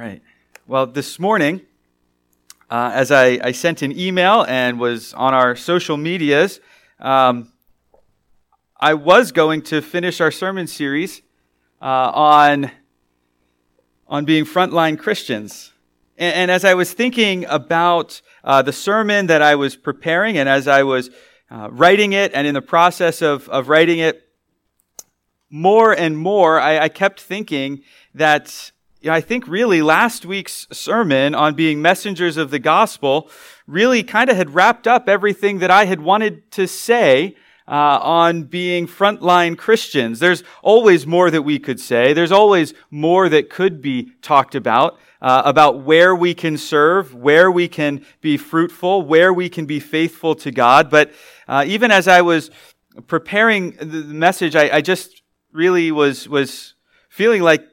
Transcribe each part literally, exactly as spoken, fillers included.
right. Well, this morning, uh, as I, I sent an email and was on our social medias, um, I was going to finish our sermon series uh, on, on being frontline Christians. And, and as I was thinking about uh, the sermon that I was preparing, and as I was uh, writing it, and in the process of, of writing it, more and more, I, I kept thinking that You know, I think really last week's sermon on being messengers of the gospel really kind of had wrapped up everything that I had wanted to say uh, on being frontline Christians. There's always more that we could say. There's always more that could be talked about, uh, about where we can serve, where we can be fruitful, where we can be faithful to God. But uh, even as I was preparing the message, I, I just really was, was feeling like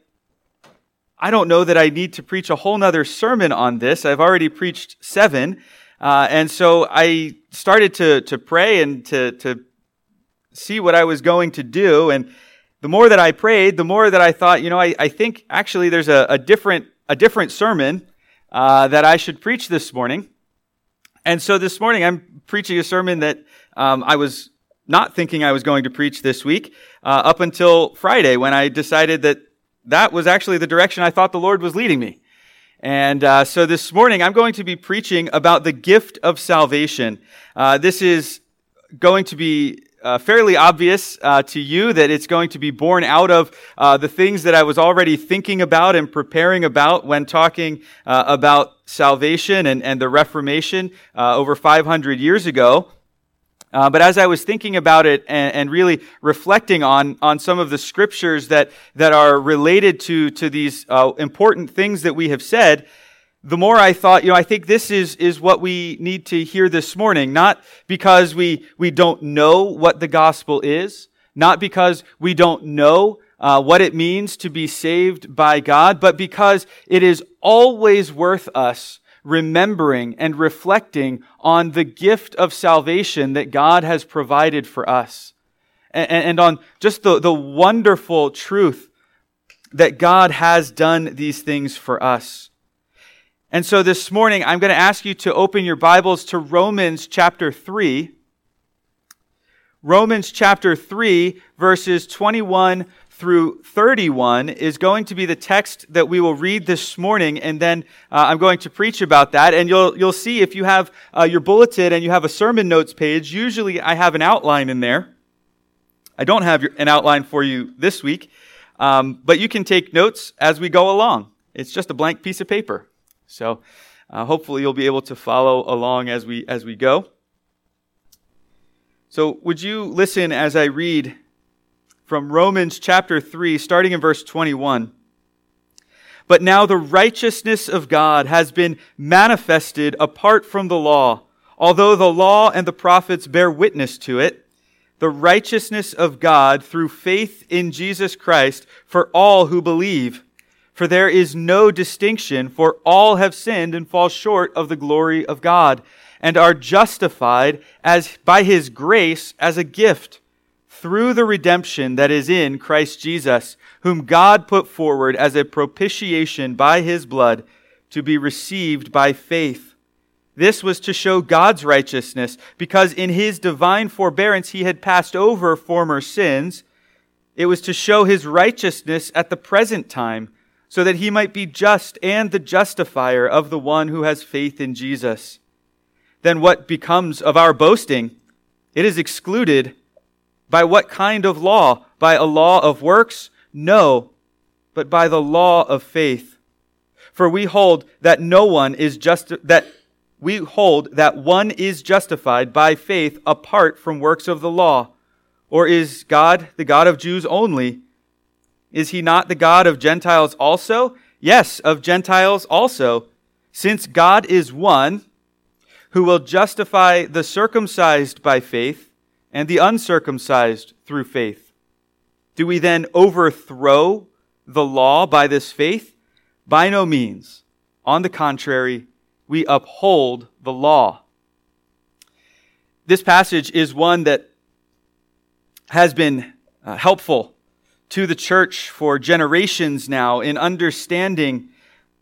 I don't know that I need to preach a whole nother sermon on this. I've already preached seven. Uh, and so I started to, to pray and to, to see what I was going to do. And the more that I prayed, the more that I thought, you know, I, I think actually there's a, a different, a different sermon, uh, that I should preach this morning. And so this morning I'm preaching a sermon that, um, I was not thinking I was going to preach this week, uh, up until Friday when I decided that that was actually the direction I thought the Lord was leading me. And uh, so this morning, I'm going to be preaching about the gift of salvation. Uh, this is going to be uh, fairly obvious uh, to you that it's going to be born out of uh, the things that I was already thinking about and preparing about when talking uh, about salvation and, and the Reformation uh, over five hundred years ago. Uh, but as I was thinking about it and, and really reflecting on, on some of the scriptures that, that are related to, to these uh, important things that we have said, the more I thought, you know, I think this is, is what we need to hear this morning, not because we, we don't know what the gospel is, not because we don't know uh, what it means to be saved by God, but because it is always worth us remembering and reflecting on the gift of salvation that God has provided for us. And, and on just the, the wonderful truth that God has done these things for us. And so this morning, I'm going to ask you to open your Bibles to Romans chapter three. Romans chapter three, verses twenty-one through thirty-one is going to be the text that we will read this morning, and then uh, I'm going to preach about that. And you'll you'll see if you have uh, your bulletin and you have a sermon notes page, usually I have an outline in there. I don't have your, an outline for you this week, um, but you can take notes as we go along. It's just a blank piece of paper. So uh, hopefully you'll be able to follow along as we as we go. So would you listen as I read from Romans chapter three, starting in verse twenty-one. But now the righteousness of God has been manifested apart from the law, although the law and the prophets bear witness to it, the righteousness of God through faith in Jesus Christ for all who believe. For there is no distinction, for all have sinned and fall short of the glory of God, and are justified as by His grace as a gift, through the redemption that is in Christ Jesus, whom God put forward as a propitiation by His blood to be received by faith. This was to show God's righteousness, because in His divine forbearance He had passed over former sins. It was to show His righteousness at the present time, so that He might be just and the justifier of the one who has faith in Jesus. Then what becomes of our boasting? It is excluded. By what kind of law? By a law of works? No, but by the law of faith. For we hold that no one is just that we hold that one is justified by faith apart from works of the law. Or is God the God of Jews only? Is He not the God of Gentiles also? Yes, of Gentiles also. Since God is one, who will justify the circumcised by faith and the uncircumcised through faith. Do we then overthrow the law by this faith? By no means. On the contrary, we uphold the law. This passage is one that has been uh, helpful to the church for generations now in understanding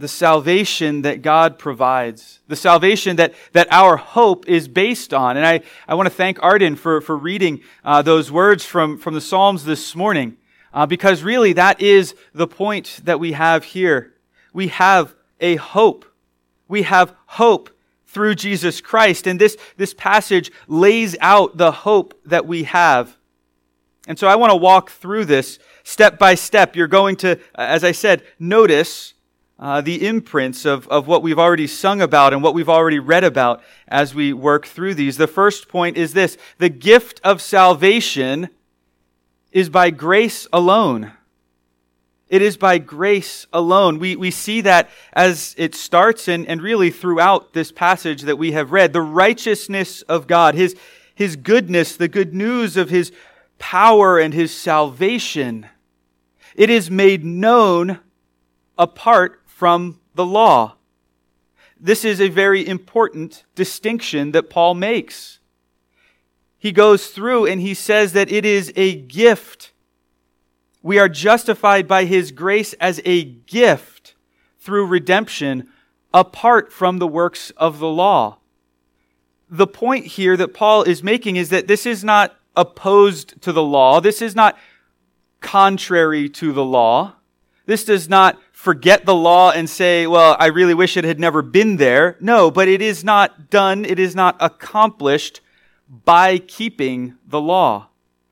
the salvation that God provides, the salvation that, that our hope is based on. And I, I want to thank Arden for, for reading uh, those words from, from the Psalms this morning, uh, because really that is the point that we have here. We have a hope. We have hope through Jesus Christ. And this, this passage lays out the hope that we have. And so I want to walk through this step by step. You're going to, as I said, notice uh, the imprints of, of what we've already sung about and what we've already read about as we work through these. The first point is this: the gift of salvation is by grace alone. It is by grace alone. We, we see that as it starts and, and really throughout this passage that we have read. The righteousness of God, His, His goodness, the good news of His power and His salvation. It is made known apart from the law. This is a very important distinction that Paul makes. He goes through and he says that it is a gift. We are justified by His grace as a gift through redemption apart from the works of the law. The point here that Paul is making is that this is not opposed to the law. This is not contrary to the law. This does not forget the law and say, well, I really wish it had never been there. No, but it is not done, it is not accomplished by keeping the law.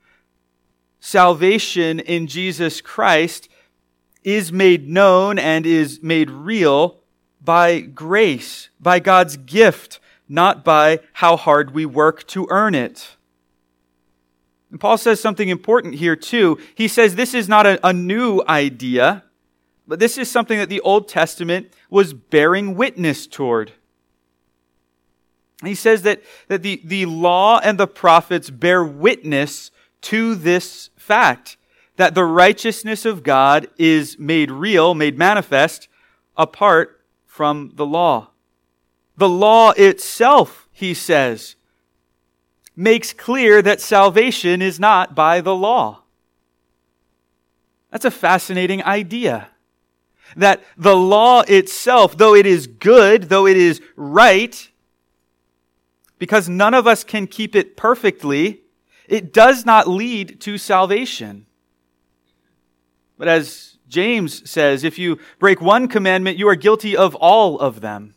Salvation in Jesus Christ is made known and is made real by grace, by God's gift, not by how hard we work to earn it. And Paul says something important here too. He says this is not a, a new idea, but this is something that the Old Testament was bearing witness toward. He says that, that the, the law and the prophets bear witness to this fact, that the righteousness of God is made real, made manifest, apart from the law. The law itself, he says, makes clear that salvation is not by the law. That's a fascinating idea. That the law itself, though it is good, though it is right, because none of us can keep it perfectly, it does not lead to salvation. But as James says, if you break one commandment, you are guilty of all of them.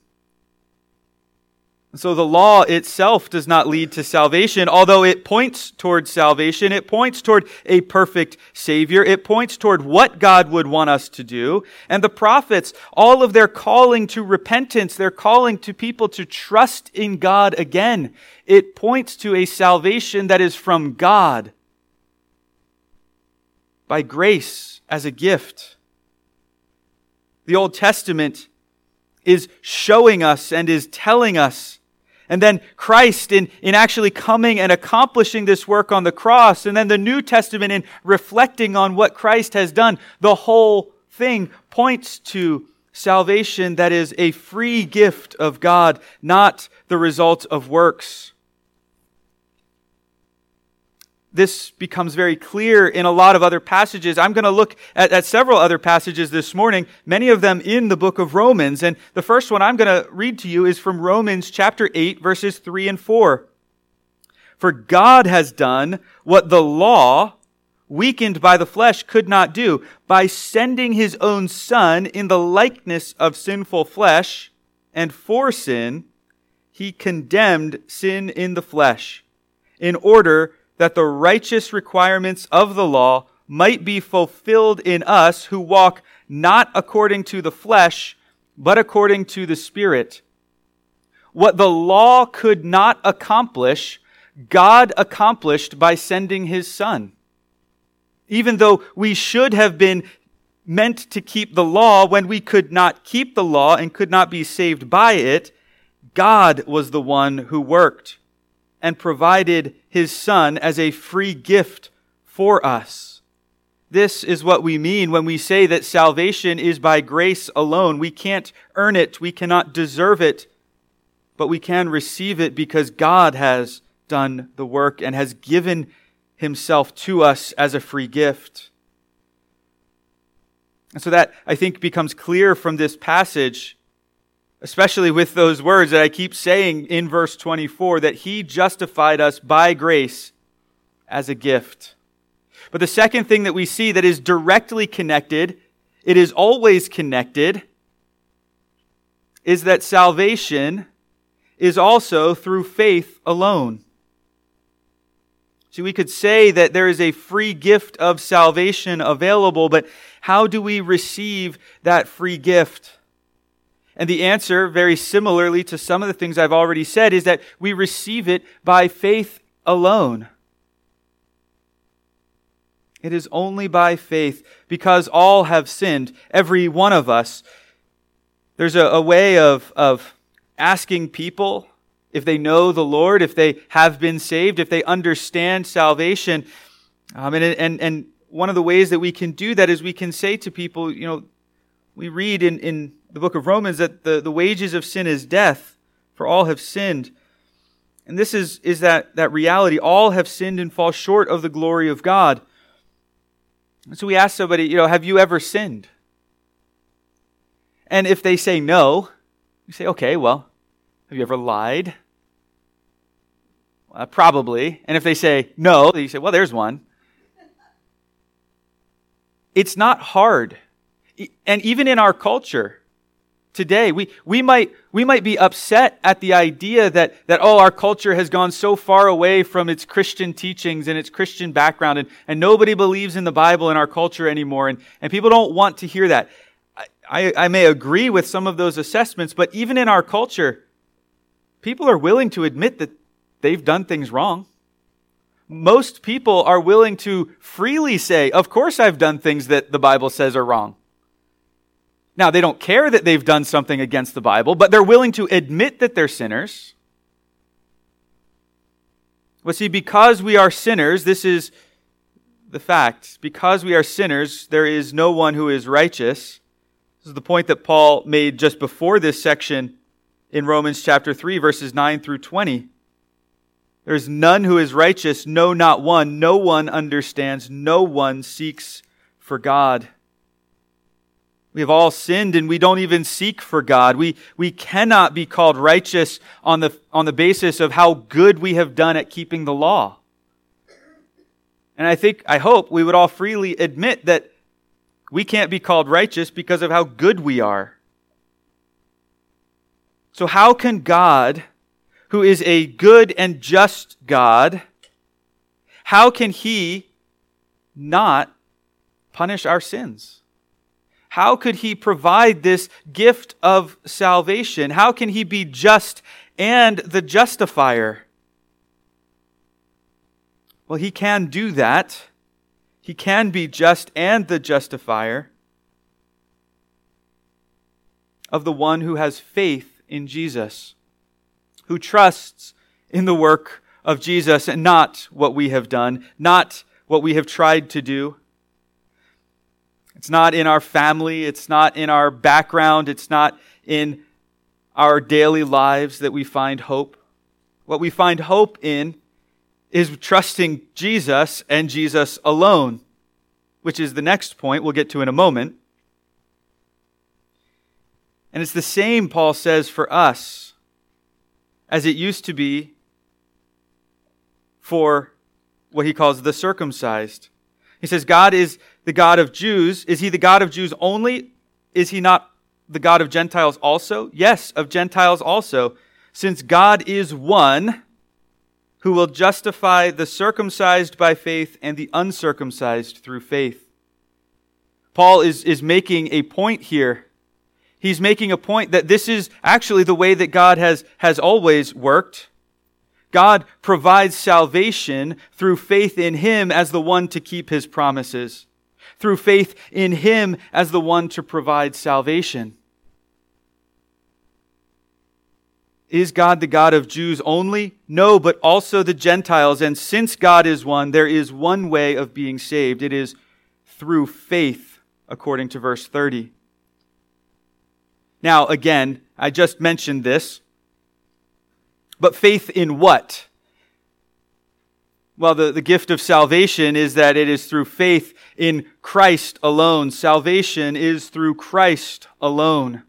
So the law itself does not lead to salvation, although it points toward salvation. It points toward a perfect Savior. It points toward what God would want us to do. And the prophets, all of their calling to repentance, their calling to people to trust in God again, it points to a salvation that is from God by grace as a gift. The Old Testament is showing us and is telling us. And then Christ in, in actually coming and accomplishing this work on the cross. And then the New Testament in reflecting on what Christ has done. The whole thing points to salvation that is a free gift of God, not the result of works. This becomes very clear in a lot of other passages. I'm going to look at, at several other passages this morning, many of them in the book of Romans. And the first one I'm going to read to you is from Romans chapter eight, verses three and four. For God has done what the law, weakened by the flesh, could not do, by sending His own Son in the likeness of sinful flesh, and for sin, He condemned sin in the flesh, in order that the righteous requirements of the law might be fulfilled in us who walk not according to the flesh, but according to the Spirit. What the law could not accomplish, God accomplished by sending His Son. Even though we should have been meant to keep the law when we could not keep the law and could not be saved by it, God was the one who worked and provided His Son as a free gift for us. This is what we mean when we say that salvation is by grace alone. We can't earn it, we cannot deserve it, but we can receive it because God has done the work and has given Himself to us as a free gift. And so that, I think, becomes clear from this passage, especially with those words that I keep saying in verse twenty-four, that He justified us by grace as a gift. But the second thing that we see that is directly connected, it is always connected, is that salvation is also through faith alone. See, we could say that there is a free gift of salvation available, but how do we receive that free gift? And the answer, very similarly to some of the things I've already said, is that we receive it by faith alone. It is only by faith, because all have sinned, every one of us. There's a, a way of, of asking people if they know the Lord, if they have been saved, if they understand salvation. Um, and, and, and one of the ways that we can do that is we can say to people, you know, we read in, in the book of Romans that the, the wages of sin is death, for all have sinned. And this is, is that, that reality. All have sinned and fall short of the glory of God. And so we ask somebody, you know, have you ever sinned? And if they say no, we say, okay, well, have you ever lied? Uh, probably. And if they say no, then you say, well, there's one. It's not hard. And even in our culture today, we, we might we might be upset at the idea that, that, oh, our culture has gone so far away from its Christian teachings and its Christian background, and, and nobody believes in the Bible in our culture anymore, and, and people don't want to hear that. I, I, I may agree with some of those assessments, but even in our culture, people are willing to admit that they've done things wrong. Most people are willing to freely say, of course I've done things that the Bible says are wrong. Now, they don't care that they've done something against the Bible, but they're willing to admit that they're sinners. Well, see, because we are sinners, this is the fact. Because we are sinners, there is no one who is righteous. This is the point that Paul made just before this section in Romans chapter three, verses nine through twenty. There is none who is righteous, no, not one. No one understands. No one seeks for God. We have all sinned and we don't even seek for God. We, we cannot be called righteous on the, on the basis of how good we have done at keeping the law. And I think, I hope we would all freely admit that we can't be called righteous because of how good we are. So how can God, who is a good and just God, how can He not punish our sins? How could He provide this gift of salvation? How can He be just and the justifier? Well, He can do that. He can be just and the justifier of the one who has faith in Jesus, who trusts in the work of Jesus and not what we have done, not what we have tried to do. It's not in our family, it's not in our background, it's not in our daily lives that we find hope. What we find hope in is trusting Jesus and Jesus alone, which is the next point we'll get to in a moment. And it's the same, Paul says, for us as it used to be for what he calls the circumcised. He says, God is the God of Jews. Is He the God of Jews only? Is He not the God of Gentiles also? Yes, of Gentiles also, since God is one who will justify the circumcised by faith and the uncircumcised through faith. Paul is, is making a point here. He's making a point that this is actually the way that God has, has always worked. God provides salvation through faith in Him as the one to keep His promises, through faith in Him as the one to provide salvation. Is God the God of Jews only? No, but also the Gentiles. And since God is one, there is one way of being saved. It is through faith, according to verse thirty. Now, again, I just mentioned this. But faith in what? Well, the, the gift of salvation is that it is through faith in Christ alone. Salvation is through Christ alone.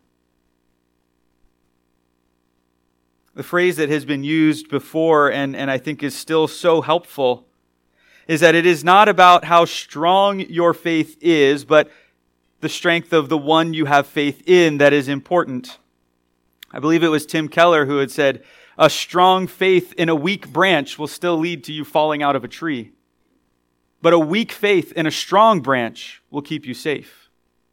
The phrase that has been used before, and, and I think is still so helpful, is that it is not about how strong your faith is, but the strength of the one you have faith in that is important. I believe it was Tim Keller who had said, a strong faith in a weak branch will still lead to you falling out of a tree. But a weak faith in a strong branch will keep you safe.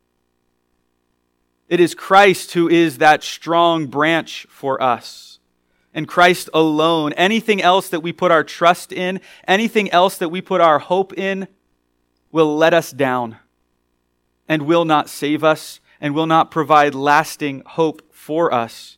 It is Christ who is that strong branch for us. And Christ alone. Anything else that we put our trust in, anything else that we put our hope in, will let us down and will not save us and will not provide lasting hope for us.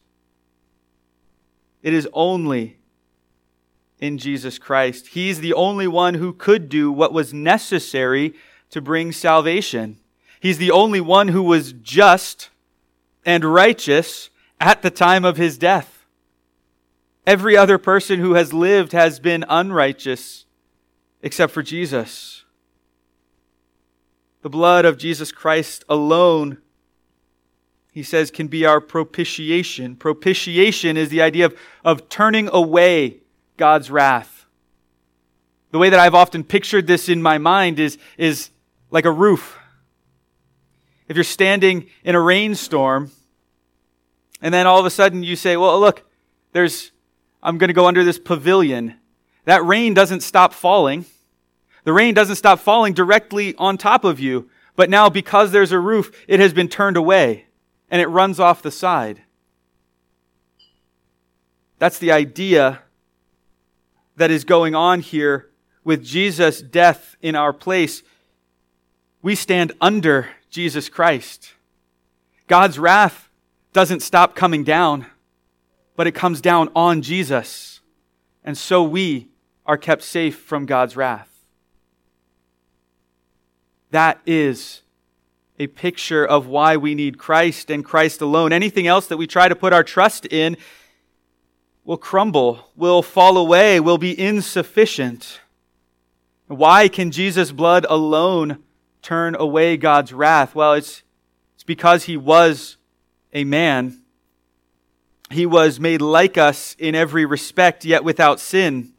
It is only in Jesus Christ. He's the only one who could do what was necessary to bring salvation. He's the only one who was just and righteous at the time of his death. Every other person who has lived has been unrighteous except for Jesus. The blood of Jesus Christ alone, he says, can be our propitiation. Propitiation is the idea of, of turning away God's wrath. The way that I've often pictured this in my mind is, is like a roof. If you're standing in a rainstorm, and then all of a sudden you say, well, look, there's I'm going to go under this pavilion. That rain doesn't stop falling. The rain doesn't stop falling directly on top of you. But now because there's a roof, it has been turned away and it runs off the side. That's the idea that is going on here with Jesus' death in our place. We stand under Jesus Christ. God's wrath doesn't stop coming down, but it comes down on Jesus. And so we are kept safe from God's wrath. That is a picture of why we need Christ and Christ alone. Anything else that we try to put our trust in will crumble, will fall away, will be insufficient. Why can Jesus' blood alone turn away God's wrath? Well, it's, it's because he was a man. He was made like us in every respect, yet without sin.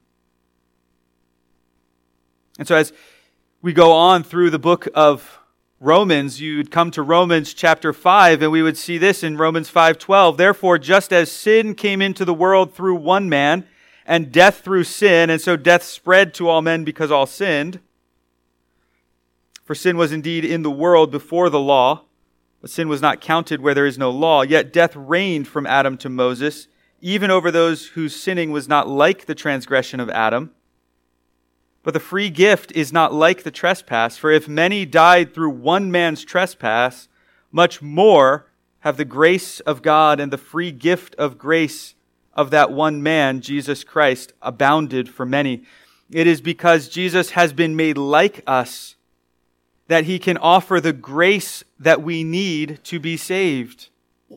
And so as we go on through the book of Romans, you'd come to Romans chapter five, and we would see this in Romans five twelve. Therefore, just as sin came into the world through one man, and death through sin, and so death spread to all men because all sinned. For sin was indeed in the world before the law, but sin was not counted where there is no law. Yet death reigned from Adam to Moses, even over those whose sinning was not like the transgression of Adam. But the free gift is not like the trespass. For if many died through one man's trespass, much more have the grace of God and the free gift of grace of that one man, Jesus Christ, abounded for many. It is because Jesus has been made like us that he can offer the grace that we need to be saved.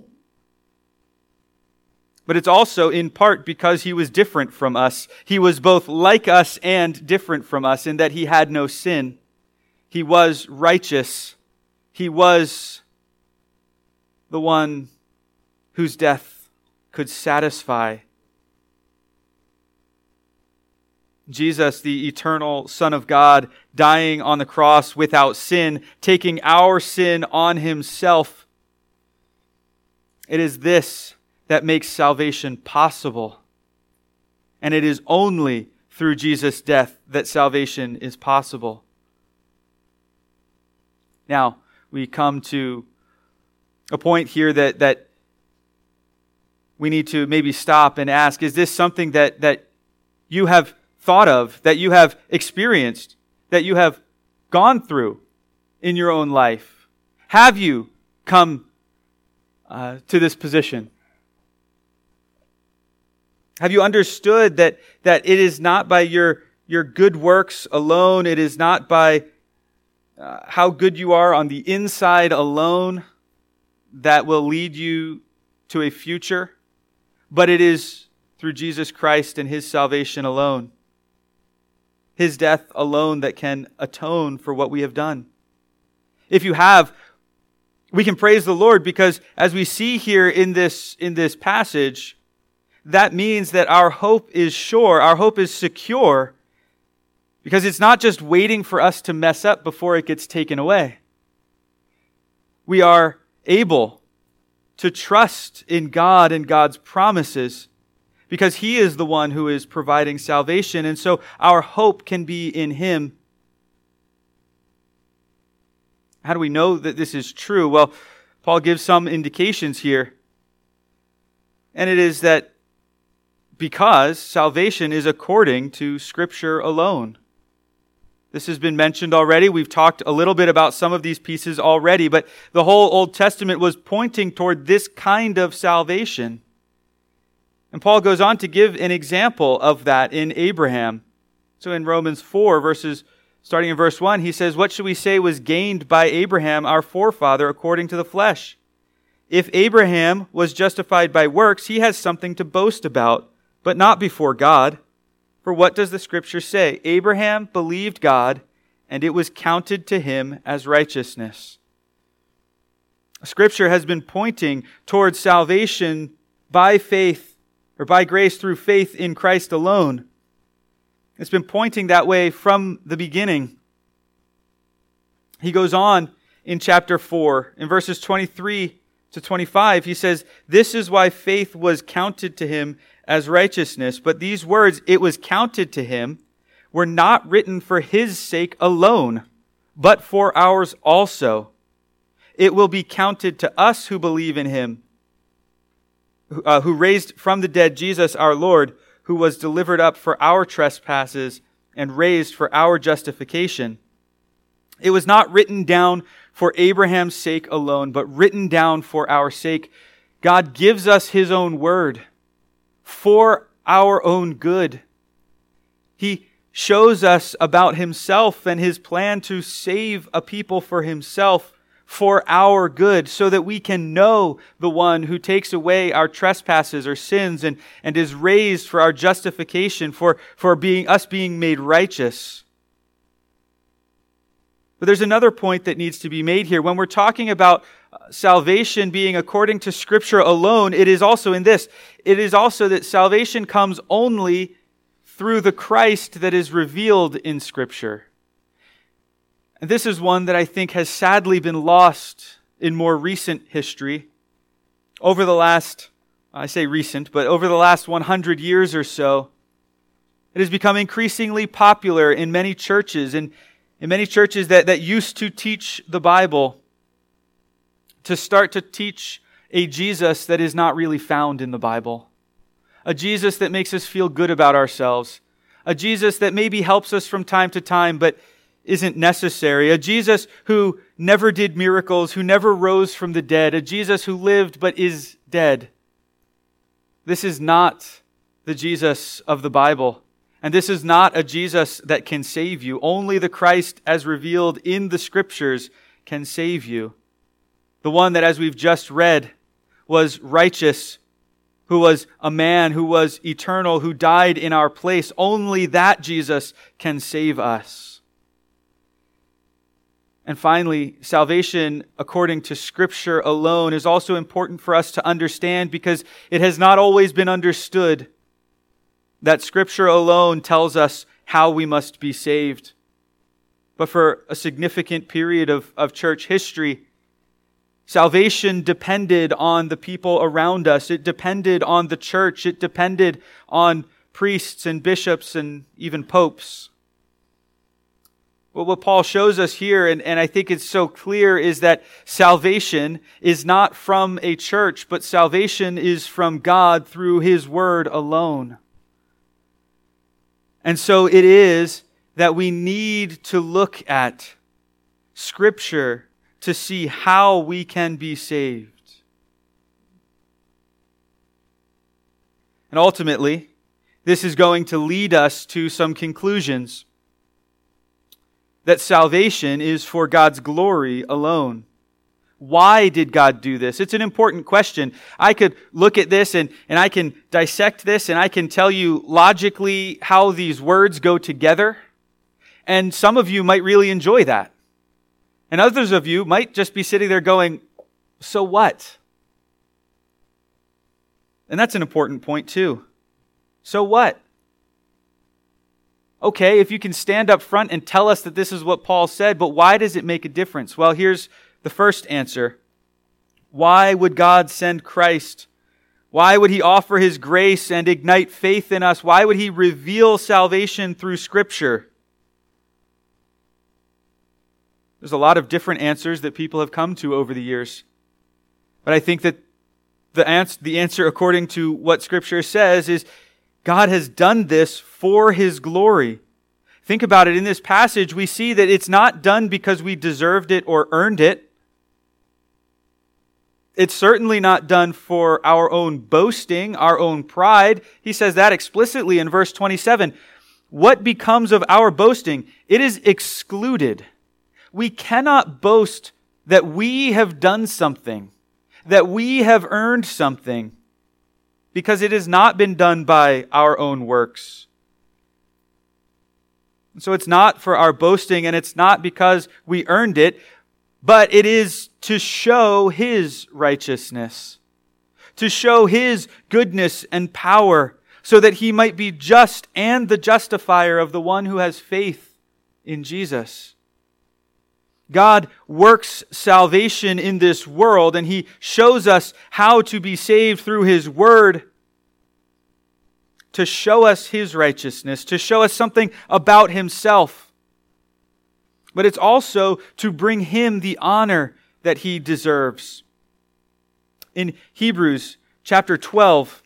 But it's also in part because he was different from us. He was both like us and different from us in that he had no sin. He was righteous. He was the one whose death could satisfy. Jesus, the eternal Son of God, dying on the cross without sin, taking our sin on himself. It is this that makes salvation possible. And it is only through Jesus' death that salvation is possible. Now, we come to a point here that, that we need to maybe stop and ask, is this something that, that you have thought of, that you have experienced, that you have gone through in your own life? Have you come uh, to this position? Have you understood that, that it is not by your, your good works alone, it is not by uh, how good you are on the inside alone that will lead you to a future, but it is through Jesus Christ and his salvation alone. His death alone that can atone for what we have done. If you have, we can praise the Lord because as we see here in this, in this passage, that means that our hope is sure, our hope is secure, because it's not just waiting for us to mess up before it gets taken away. We are able to trust in God and God's promises because He is the one who is providing salvation, and so our hope can be in Him. How do we know that this is true? Well, Paul gives some indications here. And it is that because salvation is according to Scripture alone. This has been mentioned already. We've talked a little bit about some of these pieces already, but the whole Old Testament was pointing toward this kind of salvation. And Paul goes on to give an example of that in Abraham. So in Romans four, verses starting in verse one, he says, "What should we say was gained by Abraham, our forefather, according to the flesh? If Abraham was justified by works, he has something to boast about, but not before God. For what does the Scripture say? Abraham believed God, and it was counted to him as righteousness." Scripture has been pointing towards salvation by faith, or by grace through faith in Christ alone. It's been pointing that way from the beginning. He goes on in chapter four, in verses twenty-three to twenty-five, he says, "This is why faith was counted to him as righteousness. But these words, 'it was counted to him,' were not written for his sake alone, but for ours also. It will be counted to us who believe in him, uh, who raised from the dead Jesus our Lord, who was delivered up for our trespasses and raised for our justification. It was not written down for Abraham's sake alone, but written down for our sake." God gives us His own word for our own good. He shows us about Himself and His plan to save a people for Himself for our good, so that we can know the one who takes away our trespasses or sins and, and is raised for our justification, for, for being us being made righteous. But there's another point that needs to be made here. When we're talking about salvation being according to Scripture alone, it is also in this. It is also that salvation comes only through the Christ that is revealed in Scripture. And this is one that I think has sadly been lost in more recent history. Over the last, I say recent, but over the last one hundred years or so, it has become increasingly popular in many churches, and in many churches that, that used to teach the Bible, to start to teach a Jesus that is not really found in the Bible. A Jesus that makes us feel good about ourselves. A Jesus that maybe helps us from time to time, but isn't necessary. A Jesus who never did miracles, who never rose from the dead. A Jesus who lived but is dead. This is not the Jesus of the Bible. And this is not a Jesus that can save you. Only the Christ as revealed in the Scriptures can save you. The one that, as we've just read, was righteous, who was a man, who was eternal, who died in our place. Only that Jesus can save us. And finally, salvation according to Scripture alone is also important for us to understand, because it has not always been understood that Scripture alone tells us how we must be saved. But for a significant period of, of church history, salvation depended on the people around us. It depended on the church. It depended on priests and bishops and even popes. Well, what Paul shows us here, and, and I think it's so clear, is that salvation is not from a church, but salvation is from God through His Word alone. And so it is that we need to look at Scripture to see how we can be saved. And ultimately, this is going to lead us to some conclusions. That salvation is for God's glory alone. Why did God do this? It's an important question. I could look at this and, and I can dissect this and I can tell you logically how these words go together. And some of you might really enjoy that. And others of you might just be sitting there going, so what? And that's an important point too. So what? Okay, if you can stand up front and tell us that this is what Paul said, but why does it make a difference? Well, here's the first answer. Why would God send Christ? Why would He offer His grace and ignite faith in us? Why would He reveal salvation through Scripture? There's a lot of different answers that people have come to over the years. But I think that the answer, the answer according to what Scripture says is God has done this for His glory. Think about it. In this passage, we see that it's not done because we deserved it or earned it. It's certainly not done for our own boasting, our own pride. He says that explicitly in verse twenty-seven. What becomes of our boasting? It is excluded. We cannot boast that we have done something, that we have earned something, because it has not been done by our own works. So it's not for our boasting, and it's not because we earned it, but it is to show His righteousness, to show His goodness and power, so that He might be just and the justifier of the one who has faith in Jesus. God works salvation in this world, and He shows us how to be saved through His Word, to show us His righteousness, to show us something about Himself. But it's also to bring Him the honor that He deserves. In Hebrews chapter twelve,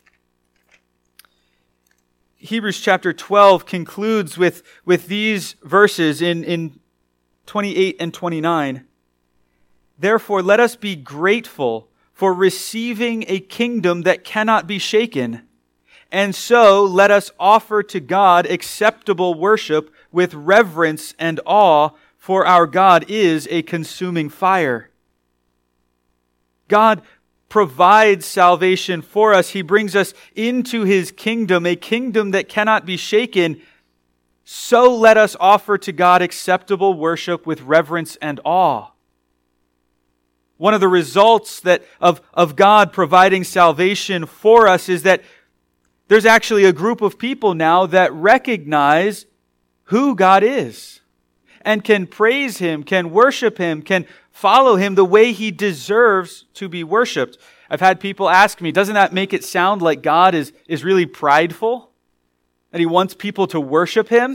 Hebrews chapter twelve concludes with, with these verses in, in twenty-eight and twenty-nine. Therefore, let us be grateful for receiving a kingdom that cannot be shaken. And so let us offer to God acceptable worship with reverence and awe, for our God is a consuming fire. God provides salvation for us. He brings us into His kingdom, a kingdom that cannot be shaken. So let us offer to God acceptable worship with reverence and awe. One of the results that of, of God providing salvation for us is that there's actually a group of people now that recognize who God is and can praise Him, can worship Him, can follow Him the way He deserves to be worshiped. I've had people ask me, doesn't that make it sound like God is, is really prideful? That He wants people to worship Him?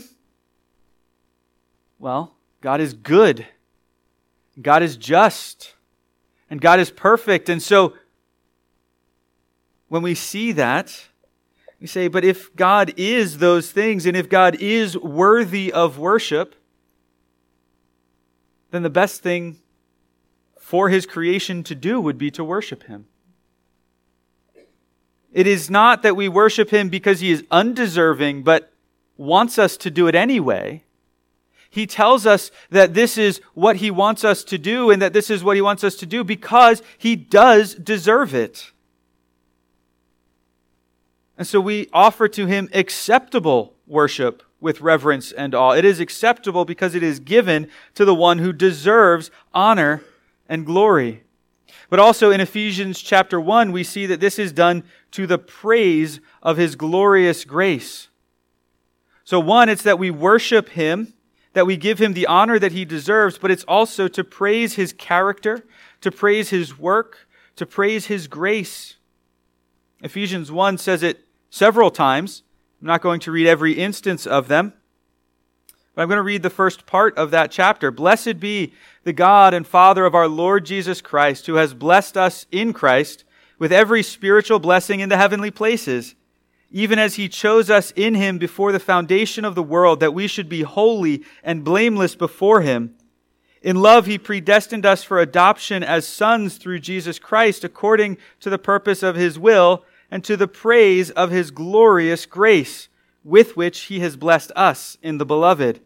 Well, God is good. God is just. And God is perfect. And so, when we see that, we say, but if God is those things, and if God is worthy of worship, then the best thing for His creation to do would be to worship Him. It is not that we worship Him because He is undeserving, but wants us to do it anyway. He tells us that this is what He wants us to do, and that this is what He wants us to do because He does deserve it. And so we offer to Him acceptable worship with reverence and awe. It is acceptable because it is given to the one who deserves honor and glory. But also in Ephesians chapter one, we see that this is done to the praise of His glorious grace. So one, it's that we worship Him, that we give Him the honor that He deserves, but it's also to praise His character, to praise His work, to praise His grace. Ephesians one says it several times. I'm not going to read every instance of them, but I'm going to read the first part of that chapter. Blessed be the God and Father of our Lord Jesus Christ, who has blessed us in Christ with every spiritual blessing in the heavenly places, even as He chose us in Him before the foundation of the world, that we should be holy and blameless before Him. In love, He predestined us for adoption as sons through Jesus Christ, according to the purpose of His will, and to the praise of His glorious grace, with which He has blessed us in the Beloved.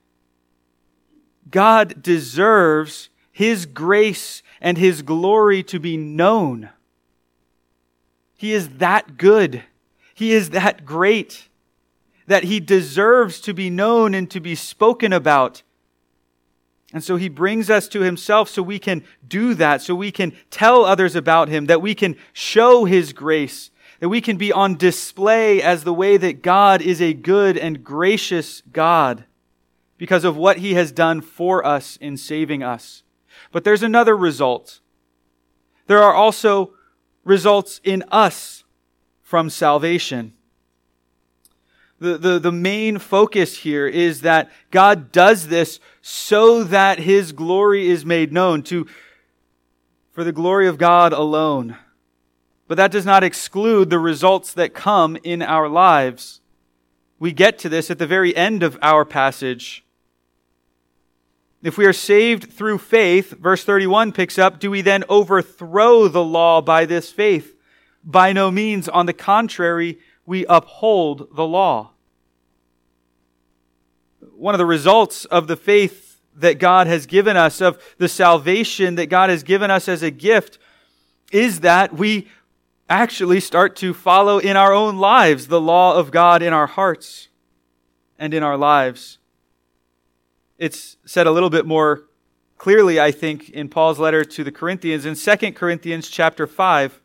God deserves His grace and His glory to be known. He is that good. He is that great. that he deserves to be known and to be spoken about. And so he brings us to himself so we can do that, so we can tell others about him, that we can show his grace, that we can be on display as the way that God is a good and gracious God because of what he has done for us in saving us. But there's another result. There are also results in us from salvation. The, the, the main focus here is that God does this so that his glory is made known, to, for the glory of God alone. But that does not exclude the results that come in our lives. We get to this at the very end of our passage. If we are saved through faith, verse thirty-one picks up, do we then overthrow the law by this faith? By no means. On the contrary, we uphold the law. One of the results of the faith that God has given us, of the salvation that God has given us as a gift, is that we actually start to follow in our own lives the law of God in our hearts and in our lives. It's said a little bit more clearly, I think, in Paul's letter to the Corinthians in Second Corinthians chapter five,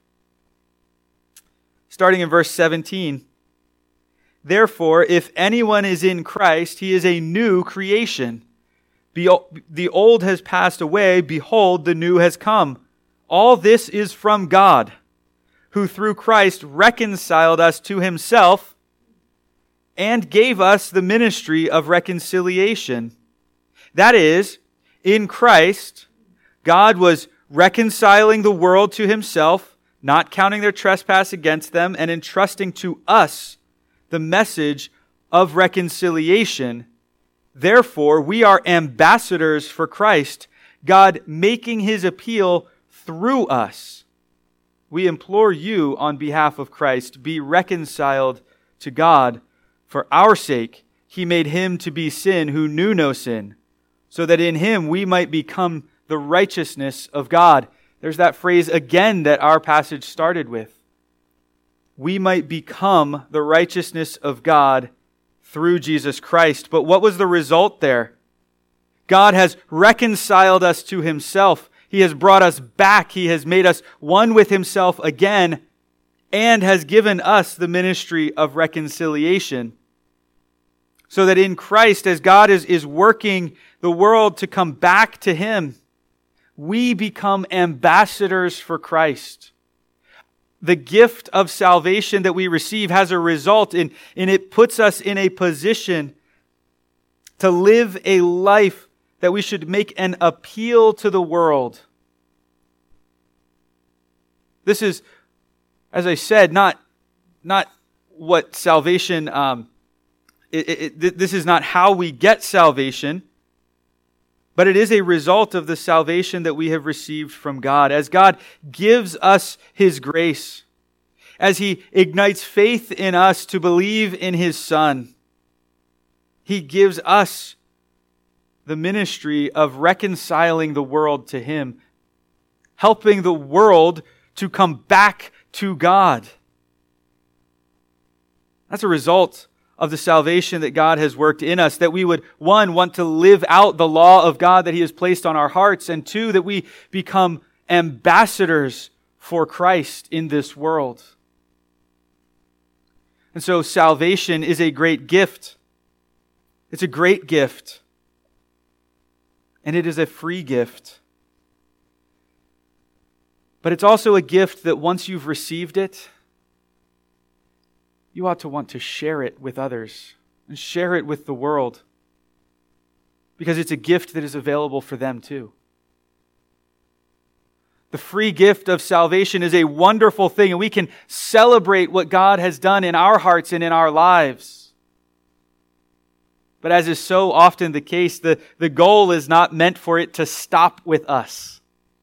starting in verse seventeen. Therefore, if anyone is in Christ, he is a new creation. The old has passed away, behold, the new has come. All this is from God, who through Christ reconciled us to himself and gave us the ministry of reconciliation. That is, in Christ, God was reconciling the world to himself, not counting their trespass against them, and entrusting to us the message of reconciliation. Therefore, we are ambassadors for Christ, God making his appeal through us. We implore you on behalf of Christ, be reconciled to God. For our sake, he made him to be sin who knew no sin, so that in him we might become the righteousness of God. There's that phrase again that our passage started with. We might become the righteousness of God through Jesus Christ. But what was the result there? God has reconciled us to himself. He has brought us back. He has made us one with himself again, and has given us the ministry of reconciliation. So that in Christ, as God is, is working the world to come back to him, we become ambassadors for Christ. The gift of salvation that we receive has a result in, and it puts us in a position to live a life that we should make an appeal to the world. This is, as I said, not, not what salvation, um, it, it, this is not how we get salvation, but it is a result of the salvation that we have received from God. As God gives us his grace, as he ignites faith in us to believe in his Son, he gives us the ministry of reconciling the world to him, helping the world to come back to God. That's a result of the salvation that God has worked in us, that we would, one, want to live out the law of God that he has placed on our hearts, and two, that we become ambassadors for Christ in this world. And so salvation is a great gift. It's a great gift. And it is a free gift. But it's also a gift that once you've received it, you ought to want to share it with others and share it with the world, because it's a gift that is available for them too. The free gift of salvation is a wonderful thing, and we can celebrate what God has done in our hearts and in our lives. But as is so often the case, the, the goal is not meant for it to stop with us.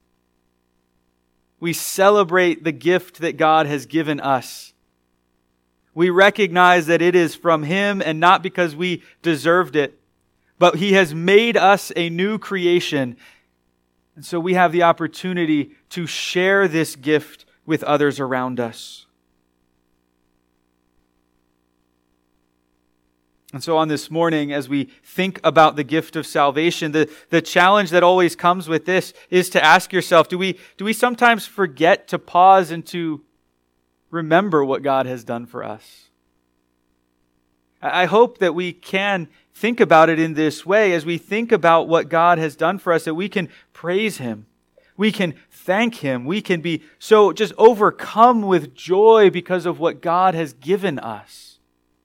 We celebrate the gift that God has given us. We recognize that it is from him and not because we deserved it, but he has made us a new creation. And so we have the opportunity to share this gift with others around us. And so on this morning, as we think about the gift of salvation, the, the challenge that always comes with this is to ask yourself, do we, do we sometimes forget to pause and to remember what God has done for us? I hope that we can think about it in this way. As we think about what God has done for us, that we can praise Him. We can thank Him. We can be so just overcome with joy because of what God has given us.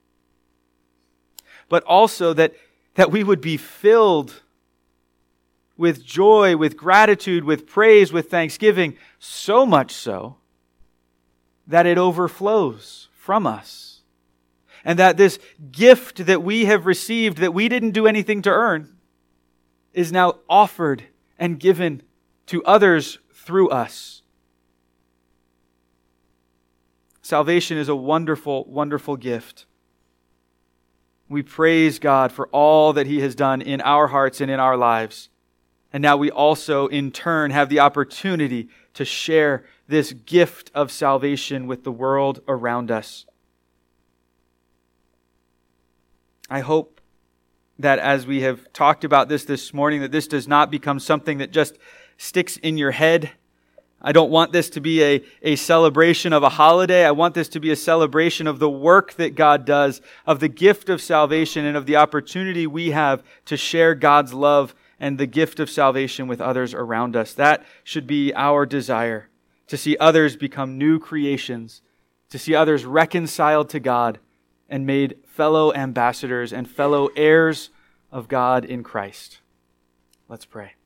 But also that, that we would be filled with joy, with gratitude, with praise, with thanksgiving, so much so that it overflows from us. And that this gift that we have received, that we didn't do anything to earn, is now offered and given to others through us. Salvation is a wonderful, wonderful gift. We praise God for all that He has done in our hearts and in our lives. And now we also, in turn, have the opportunity to share this gift of salvation with the world around us. I hope that as we have talked about this this morning, that this does not become something that just sticks in your head. I don't want this to be a, a celebration of a holiday. I want this to be a celebration of the work that God does, of the gift of salvation, and of the opportunity we have to share God's love and the gift of salvation with others around us. That should be our desire, to see others become new creations, to see others reconciled to God and made fellow ambassadors and fellow heirs of God in Christ. Let's pray.